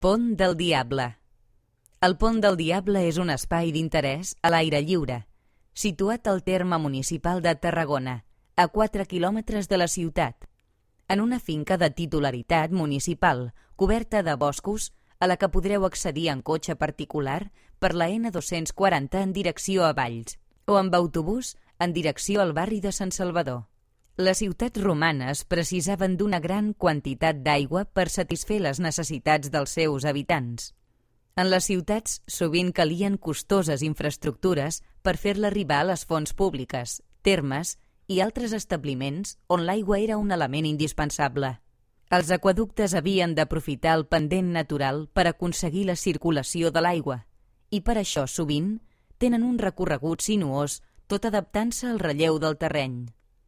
Pont del Diable. El Pont del Diable és un espai d'interès a l'aire lliure, situat al terme municipal de Tarragona, a 4 quilòmetres de la ciutat, en una finca de titularitat municipal, coberta de boscos, a la que podreu accedir en cotxe particular per la N240 en direcció a Valls, o amb autobús en direcció al barri de Sant Salvador. Les ciutats romanes precisaven d'una gran quantitat d'aigua per satisfer les necessitats dels seus habitants. En les ciutats sovint calien costoses infraestructures per fer-la arribar a les fonts públiques, termes i altres establiments on l'aigua era un element indispensable. Els aqüeductes havien d'aprofitar el pendent natural per aconseguir la circulació de l'aigua i per això sovint tenen un recorregut sinuós tot adaptant-se al relleu del terreny.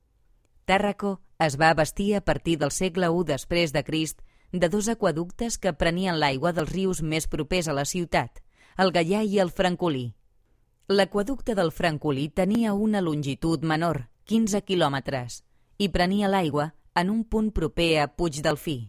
Tàrraco es va bastir a partir del segle I després de Crist de dos aqüeductes que prenien l'aigua dels rius més propers a la ciutat, el Gaià i el Francolí. L'aqüeducte del Francolí tenia una longitud menor, 15 quilòmetres, i prenia l'aigua en un punt proper a Puigdelfí.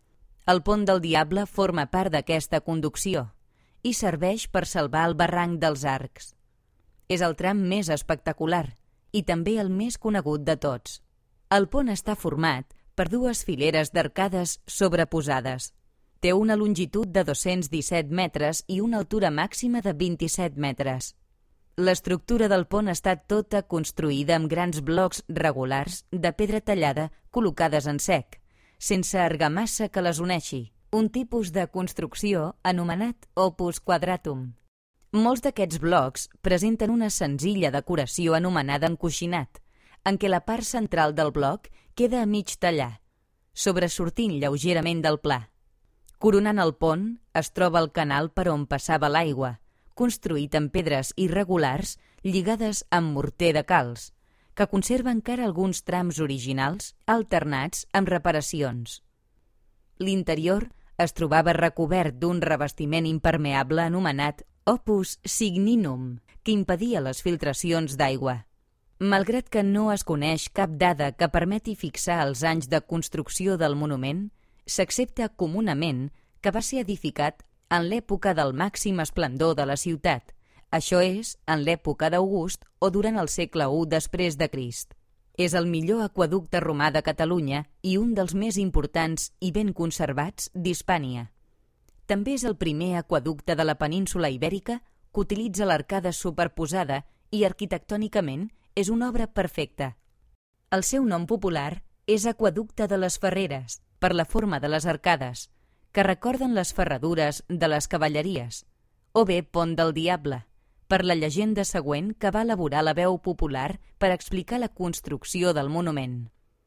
El Pont del Diable forma part d'aquesta conducció i serveix per salvar el barranc dels Arcs. És el tram més espectacular i també el més conegut de tots. El pont està format per dues fileres d'arcades sobreposades. Té una longitud de 217 metres i una altura màxima de 27 metres. L'estructura del pont està tota construïda amb grans blocs regulars de pedra tallada col·locades en sec, sense argamassa que les uneixi, un tipus de construcció anomenat opus quadratum. Molts d'aquests blocs presenten una senzilla decoració anomenada encoixinat, en què la part central del bloc queda a mig tallar, sobresortint lleugerament del pla. Coronant el pont es troba el canal per on passava l'aigua, construït amb pedres irregulars lligades amb morter de calç, que conserva encara alguns trams originals alternats amb reparacions. L'interior es trobava recobert d'un revestiment impermeable anomenat opus signinum, que impedia les filtracions d'aigua. Malgrat que no es coneix cap dada que permeti fixar els anys de construcció del monument, s'accepta comunament que va ser edificat en l'època del màxim esplendor de la ciutat, això és, en l'època d'August o durant el segle I després de Crist. És el millor aqüeducte romà de Catalunya i un dels més importants i ben conservats d'Hispània. També és el primer aqüeducte de la península Ibèrica que utilitza l'arcada superposada i arquitectònicament és una obra perfecta. El seu nom popular és Aqüeducte de les Ferreres, per la forma de les arcades, que recorden les ferradures de les cavalleries, o bé Pont del Diable, per la llegenda següent que va elaborar la veu popular per explicar la construcció del monument.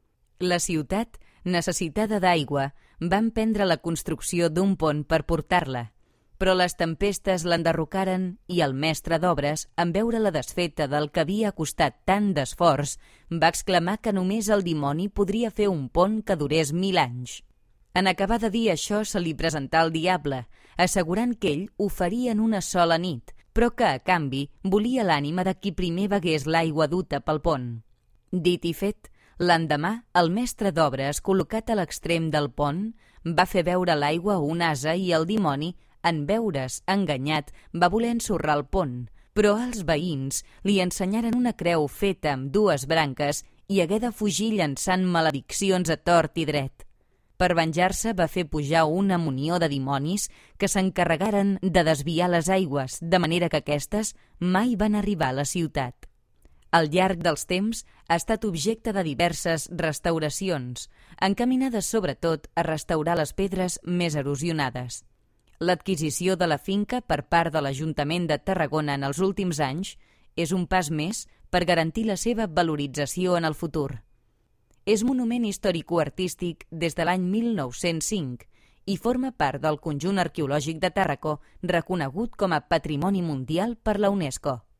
La ciutat, necessitada d'aigua, va emprendre la construcció d'un pont per portar-la, però les tempestes l'enderrocaren i el mestre d'obres, en veure la desfeta del que havia costat tant d'esforç, va exclamar que només el dimoni podria fer un pont que durés 1000 anys. En acabar de dir això se li presentà el diable, assegurant que ell ho faria en una sola nit, però que, a canvi, volia l'ànima de qui primer begués l'aigua duta pel pont. Dit i fet, l'endemà, el mestre d'obres, col·locat a l'extrem del pont, va fer beure l'aigua a un ase i el dimoni, en veure's enganyat, va voler ensorrar el pont, però els veïns li ensenyaren una creu feta amb dues branques i hagué de fugir llançant malediccions a tort i dret. Per venjar-se va fer pujar una munió de dimonis que s'encarregaren de desviar les aigües, de manera que aquestes mai van arribar a la ciutat. Al llarg dels temps ha estat objecte de diverses restauracions, encaminades sobretot a restaurar les pedres més erosionades. L'adquisició de la finca per part de l'Ajuntament de Tarragona en els últims anys és un pas més per garantir la seva valorització en el futur. És monument històrico-artístic des de l'any 1905 i forma part del conjunt arqueològic de Tàrraco reconegut com a Patrimoni Mundial per la UNESCO.